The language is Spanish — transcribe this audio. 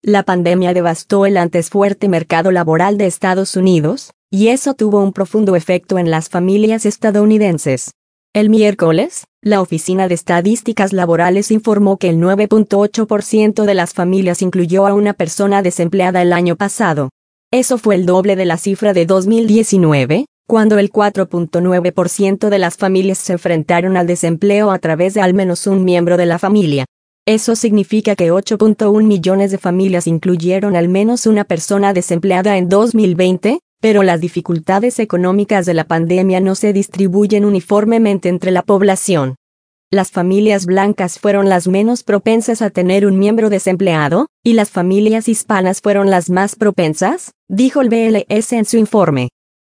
La pandemia devastó el antes fuerte mercado laboral de Estados Unidos, y eso tuvo un profundo efecto en las familias estadounidenses. El miércoles, la Oficina de Estadísticas Laborales informó que el 9.8% de las familias incluyó a una persona desempleada el año pasado. Eso fue el doble de la cifra de 2019, cuando el 4.9% de las familias se enfrentaron al desempleo a través de al menos un miembro de la familia. Eso significa que 8.1 millones de familias incluyeron al menos una persona desempleada en 2020, pero las dificultades económicas de la pandemia no se distribuyen uniformemente entre la población. Las familias blancas fueron las menos propensas a tener un miembro desempleado, y las familias hispanas fueron las más propensas, dijo el BLS en su informe.